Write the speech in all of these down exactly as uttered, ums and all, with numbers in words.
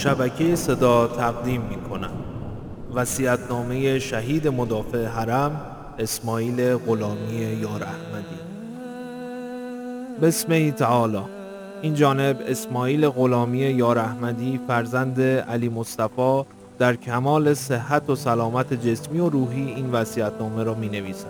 شبکه صدا تقدیم می کند. وصیت‌نامه شهید مدافع حرم اسماعیل غلامی یار احمدی. بسم تعالی. این جانب اسماعیل غلامی یار احمدی فرزند علی مصطفی در کمال صحت و سلامت جسمی و روحی این وصیت‌نامه را می نویسم.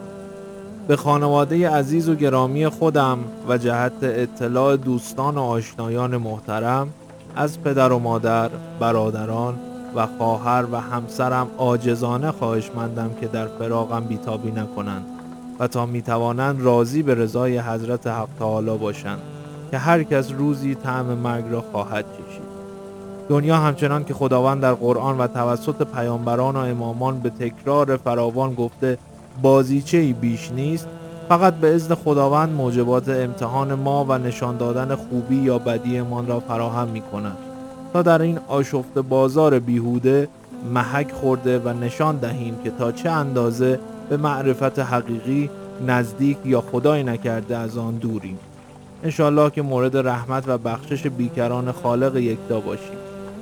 به خانواده عزیز و گرامی خودم و جهت اطلاع دوستان و آشنایان محترم از پدر و مادر، برادران و خواهر و همسرم عاجزانه خواهشمندم که در فراقم بیتابی نکنند و تا میتوانند راضی به رضای حضرت حق تعالی باشند که هر کس روزی طعم مرگ را خواهد چشید. دنیا همچنان که خداوند در قرآن و توسط پیامبران و امامان به تکرار فراوان گفته بازیچه‌ای بیش نیست، فقط به اذن خداوند موجبات امتحان ما و نشان دادن خوبی یا بدی مان را فراهم می کند تا در این آشفته بازار بیهوده محک خورده و نشان دهیم که تا چه اندازه به معرفت حقیقی نزدیک یا خدای نکرده از آن دوریم. انشالله که مورد رحمت و بخشش بیکران خالق یکتا باشیم.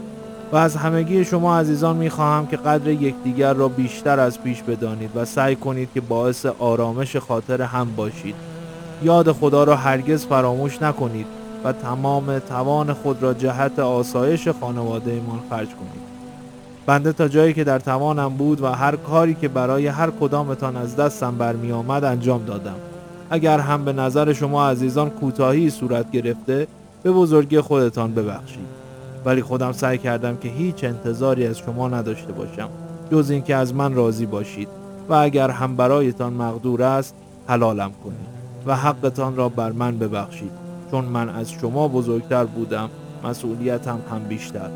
و از همگی شما عزیزان می‌خواهم که قدر یکدیگر را بیشتر از پیش بدانید و سعی کنید که باعث آرامش خاطر هم باشید. یاد خدا را هرگز فراموش نکنید و تمام توان خود را جهت آسایش خانواده‌مان خرج کنید. بنده تا جایی که در توانم بود و هر کاری که برای هر کدامتان از دستم برمی آمد انجام دادم. اگر هم به نظر شما عزیزان کوتاهی صورت گرفته، به بزرگی خودتان ببخشید. ولی خودم سعی کردم که هیچ انتظاری از شما نداشته باشم جز اینکه از من راضی باشید و اگر هم برایتان مقدور است حلالم کنید و حقتان را بر من ببخشید، چون من از شما بزرگتر بودم، مسئولیتم هم بیشتر.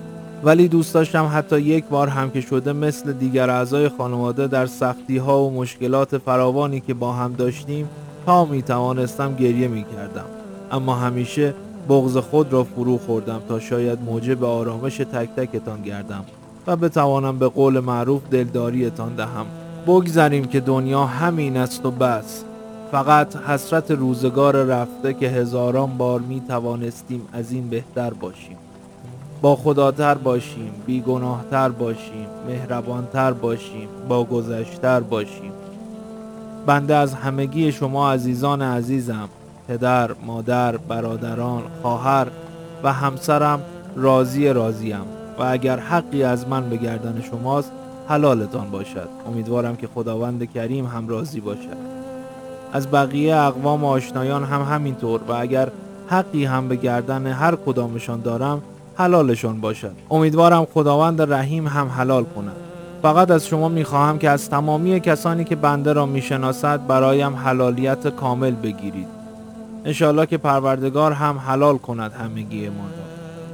ولی دوست داشتم حتی یک بار هم که شده مثل دیگر اعضای خانواده در سختی ها و مشکلات فراوانی که با هم داشتیم تا می توانستم گریه می کردم، اما همیشه بغض خود را فرو خوردم تا شاید موجب آرامش تک تکتان گردم و بتوانم به قول معروف دلداریتان دهم. بگذاریم که دنیا همین است و بس، فقط حسرت روزگار رفته که هزاران بار می توانستیم از این بهتر باشیم، با خداتر باشیم، بیگناهتر باشیم، مهربانتر باشیم، با گذشتر باشیم. بنده از همگی شما عزیزان عزیزم، پدر، مادر، برادران، خواهر و همسرم راضی راضیم و اگر حقی از من به گردن شماست حلالتان باشد. امیدوارم که خداوند کریم هم راضی باشد. از بقیه اقوام و آشنایان هم همینطور و اگر حقی هم به گردن هر کدامشان دارم حلالشان باشد. امیدوارم خداوند رحیم هم حلال کند. فقط از شما میخواهم که از تمامی کسانی که بنده را میشناسد برایم حلالیت کامل بگیرید. انشالله که پروردگار هم حلال کند همگی ما را.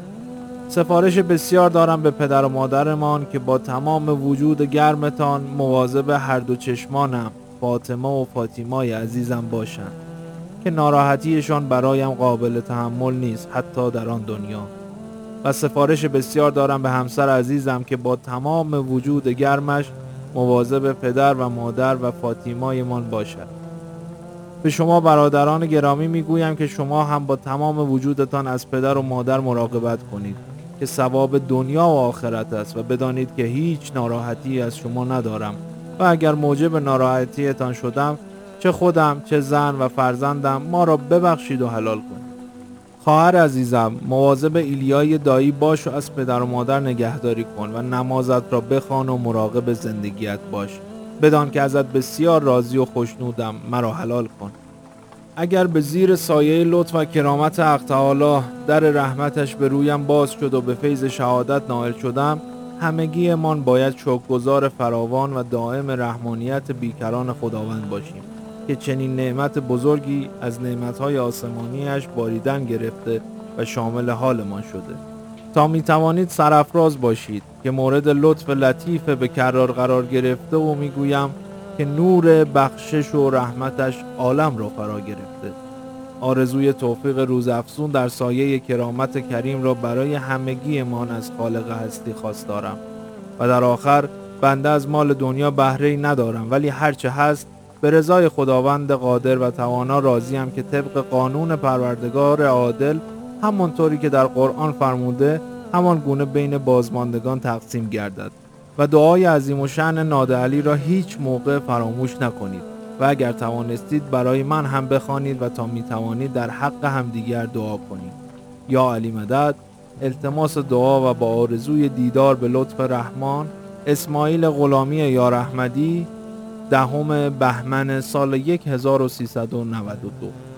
سفارش بسیار دارم به پدر و مادرمان که با تمام وجود گرمتان مواظب هر دو چشمانم فاطمه و فاطیمای عزیزم باشند که ناراحتیشان برایم قابل تحمل نیست حتی در آن دنیا. و سفارش بسیار دارم به همسر عزیزم که با تمام وجود گرمش مواظب پدر و مادر و فاطیمایمان باشد. به شما برادران گرامی میگویم که شما هم با تمام وجودتان از پدر و مادر مراقبت کنید که ثواب دنیا و آخرت است و بدانید که هیچ ناراحتی از شما ندارم و اگر موجب ناراحتیتان شدم چه خودم چه زن و فرزندم ما را ببخشید و حلال کنید. خواهر عزیزم، مواظب ایلیای دایی باش و از پدر و مادر نگهداری کن و نمازت را بخوان و مراقب زندگیت باش. بدان که ازت بسیار راضی و خوشنودم، مرا حلال کن. اگر به زیر سایه لطف و کرامت حق تعالی در رحمتش به رویم باز شد و به فیض شهادت نائل شدم، همگی من باید شکرگزار فراوان و دائم رحمانیت بیکران خداوند باشیم که چنین نعمت بزرگی از نعمتهای آسمانیش باریدن گرفته و شامل حال ما شده. تا می توانید سرافراز باشید که مورد لطف لطیف به کرار قرار گرفته و می گویم که نور بخشش و رحمتش عالم را فرا گرفته. آرزوی توفیق روز افزون در سایه کرامت کریم را برای همگی مان از خالق هستی خواست دارم و در آخر بنده از مال دنیا بهره‌ای ندارم، ولی هرچه هست به رضای خداوند قادر و توانا راضیم که طبق قانون پروردگار عادل همونطوری که در قرآن فرموده همان گونه بین بازماندگان تقسیم گردد و دعای عظیم و شأن نادعلی را هیچ موقع فراموش نکنید و اگر توانستید برای من هم بخوانید و تا می توانید در حق همدیگر دعا کنید. یا علی مدد. التماس دعا و با آرزوی دیدار به لطف رحمان، اسماعیل غلامی یار احمدی، دهم بهمن سال هزار و سیصد و نود و دو.